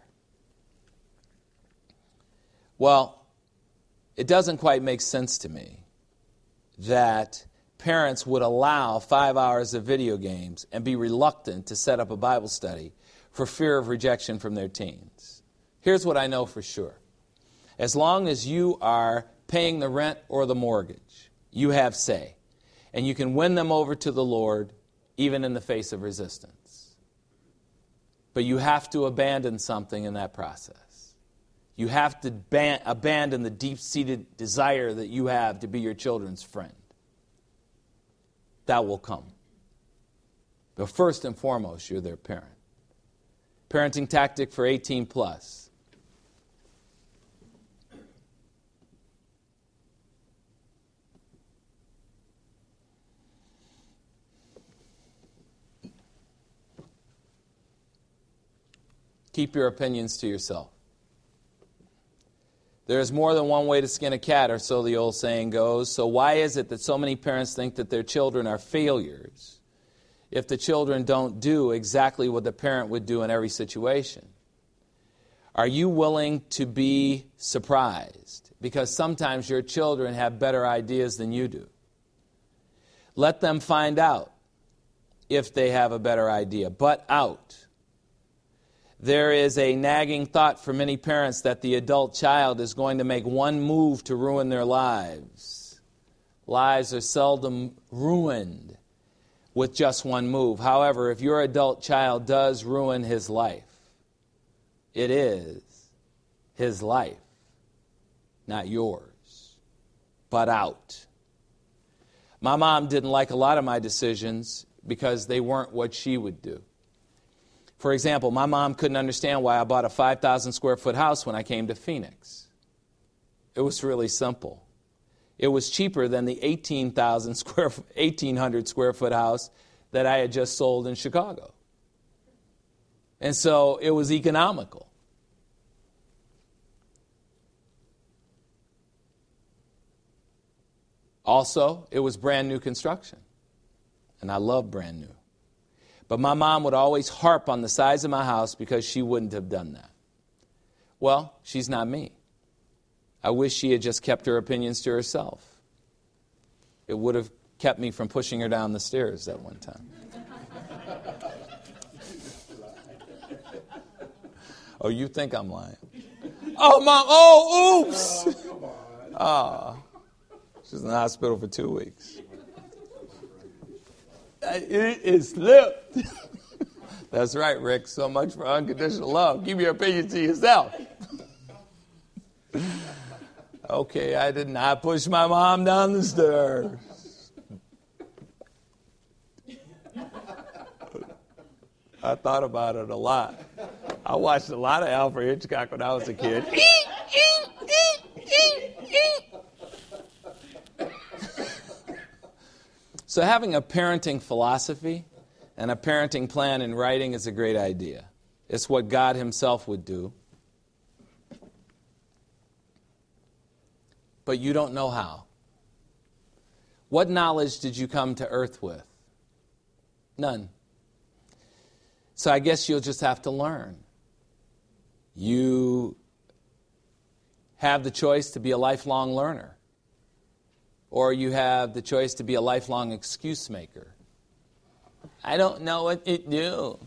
Well, it doesn't quite make sense to me that parents would allow 5 hours of video games and be reluctant to set up a Bible study for fear of rejection from their teens. Here's what I know for sure. As long as you are paying the rent or the mortgage, you have say. And you can win them over to the Lord even in the face of resistance. But you have to abandon something in that process. You have to abandon the deep-seated desire that you have to be your children's friend. That will come. But first and foremost, you're their parent. Parenting tactic for 18 plus. Keep your opinions to yourself. There is more than one way to skin a cat, or so the old saying goes. So why is it that so many parents think that their children are failures if the children don't do exactly what the parent would do in every situation? Are you willing to be surprised? Because sometimes your children have better ideas than you do. Let them find out if they have a better idea. But out. There is a nagging thought for many parents that the adult child is going to make one move to ruin their lives. Lives are seldom ruined with just one move. However, if your adult child does ruin his life, it is his life, not yours, but out. My mom didn't like a lot of my decisions because they weren't what she would do. For example, my mom couldn't understand why I bought a 5,000 square foot house when I came to Phoenix. It was really simple. It was cheaper than the 1,800 square foot house that I had just sold in Chicago. And so it was economical. Also, it was brand new construction. And I love brand new. But my mom would always harp on the size of my house because she wouldn't have done that. Well, she's not me. I wish she had just kept her opinions to herself. It would have kept me from pushing her down the stairs that one time. Oh, you think I'm lying? Oh, Mom, oh, oops! Oh, she's in the hospital for 2 weeks. It slipped. That's right, Rick. So much for unconditional love. Keep your opinion to yourself. Okay, I did not push my mom down the stairs. I thought about it a lot. I watched a lot of Alfred Hitchcock when I was a kid. So having a parenting philosophy and a parenting plan in writing is a great idea. It's what God himself would do. But you don't know how. What knowledge did you come to earth with? None. So I guess you'll just have to learn. You have the choice to be a lifelong learner. Or you have the choice to be a lifelong excuse maker. I don't know what to do.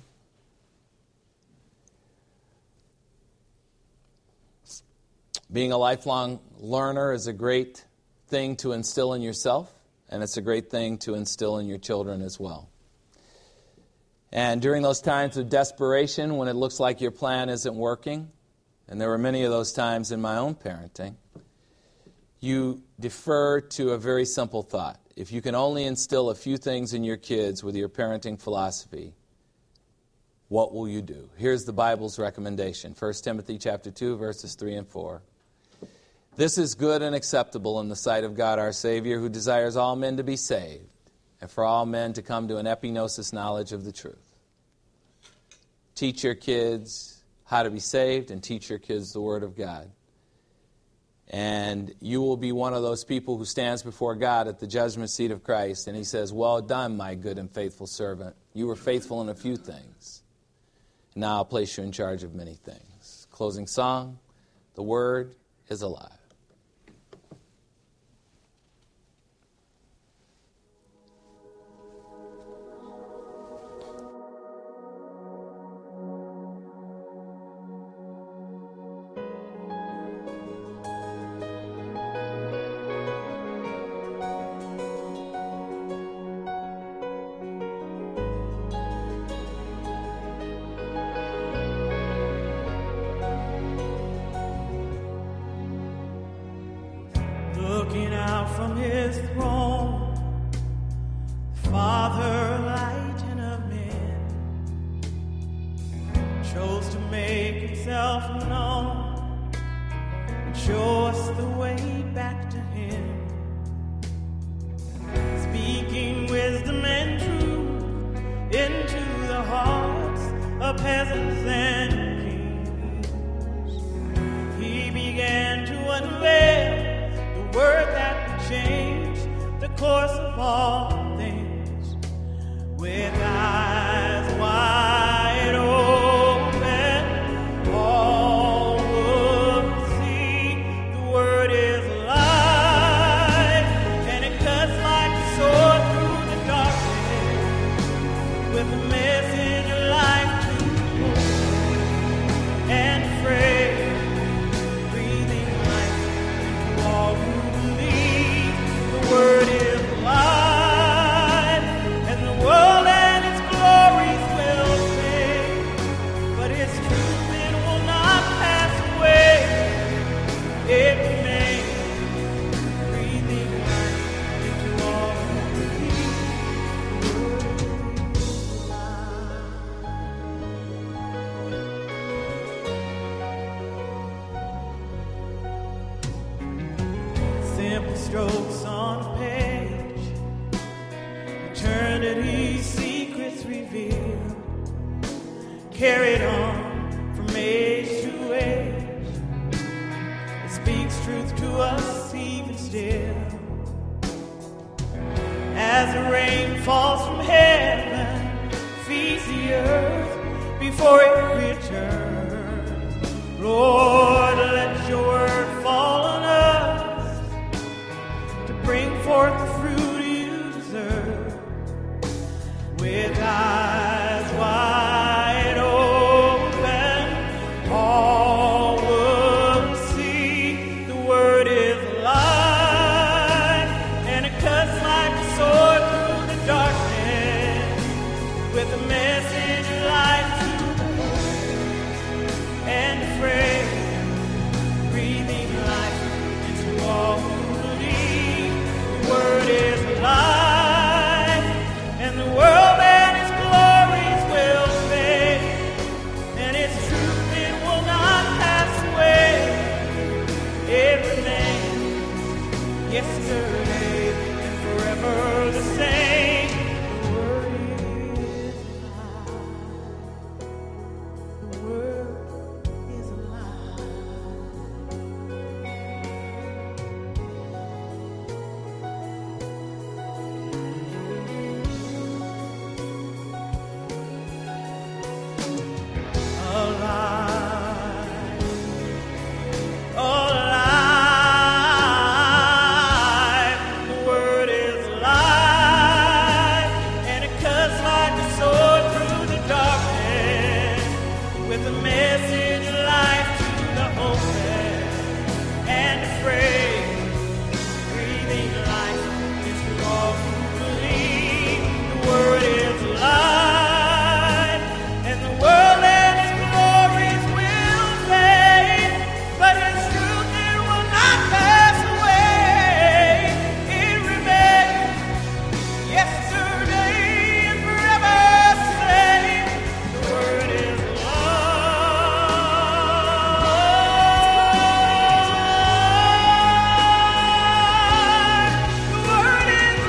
Being a lifelong learner is a great thing to instill in yourself, and it's a great thing to instill in your children as well. And during those times of desperation, when it looks like your plan isn't working, and there were many of those times in my own parenting, you defer to a very simple thought. If you can only instill a few things in your kids with your parenting philosophy, what will you do? Here's the Bible's recommendation. 1 Timothy chapter 2, verses 3 and 4. This is good and acceptable in the sight of God our Savior, who desires all men to be saved, and for all men to come to an epignosis knowledge of the truth. Teach your kids how to be saved, and teach your kids the Word of God. And you will be one of those people who stands before God at the judgment seat of Christ, and he says, well done, my good and faithful servant. You were faithful in a few things. Now I'll place you in charge of many things. Closing song, the Word is alive. from his throne, Father, light of men, chose to make himself known and show us the way back to him, speaking wisdom and truth into the hearts of peasants and kings. He began to unveil the word that would change the course of all things. With eyes wide open, all would see the word is alive, and it cuts like a sword through the darkness with a message of life to the poor and afraid, breathing life into all who believe. The word is alive, and the world and its glories will fade, but its truth it will not pass away. It remains, breathing life into all who believe. The word is alive. Simple strokes on a page, eternity's secrets revealed, carried on from age to age. It speaks truth to us even still. As the rain falls from heaven, feeds the earth before it returns. Lord, let your word fall on us to bring forth the fruit you deserve. With eyes wide open, all will see the word is alive, and it cuts like a sword through the darkness with a message of life to the hopeless and afraid, breathing life into all who believe. The word is alive, and the world and its glories will fade, and its truth it will not pass away. It remains yesterday and forever the same. The word is alive. The word is alive. Alive, alive, the word is alive, and it cuts like a sword through the darkness with a message of life to the hopeless and afraid, breathing life into all who believe. The word is alive, and the world and its glories will fade, but its truth it will not pass away. It remains yesterday and forever the same. The word is alive. The word is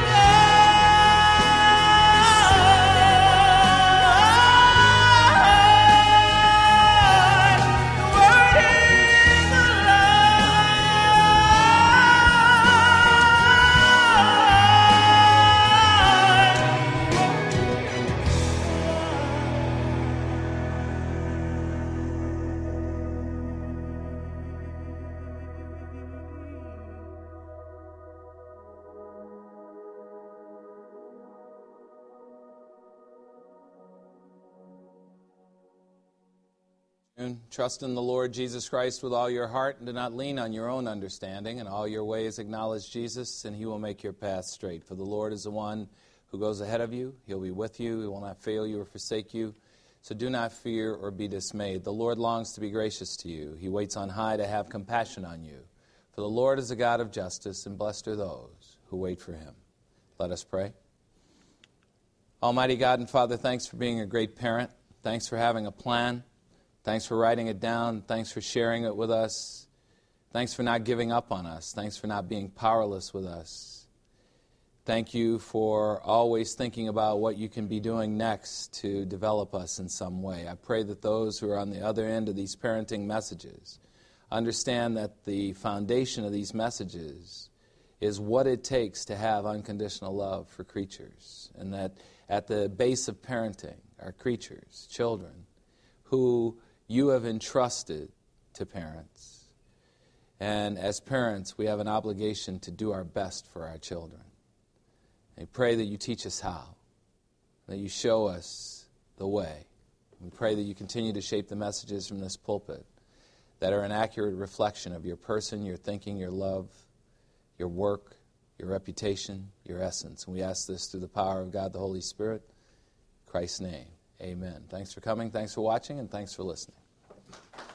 alive. The word Trust in the Lord Jesus Christ with all your heart, and do not lean on your own understanding. In all your ways acknowledge Jesus, and he will make your path straight. For the Lord is the one who goes ahead of you. He'll be with you. He will not fail you or forsake you. So do not fear or be dismayed. The Lord longs to be gracious to you. He waits on high to have compassion on you. For the Lord is a God of justice, and blessed are those who wait for him. Let us pray. Almighty God and Father, thanks for being a great parent. Thanks for having a plan. Thanks for writing it down. Thanks for sharing it with us. Thanks for not giving up on us. Thanks for not being powerless with us. Thank you for always thinking about what you can be doing next to develop us in some way. I pray that those who are on the other end of these parenting messages understand that the foundation of these messages is what it takes to have unconditional love for creatures, and that at the base of parenting are creatures, children, who you have entrusted to parents. And as parents, we have an obligation to do our best for our children. I pray that you teach us how, that you show us the way. We pray that you continue to shape the messages from this pulpit that are an accurate reflection of your person, your thinking, your love, your work, your reputation, your essence. And we ask this through the power of God the Holy Spirit. In Christ's name, amen. Thanks for coming, thanks for watching, and thanks for listening.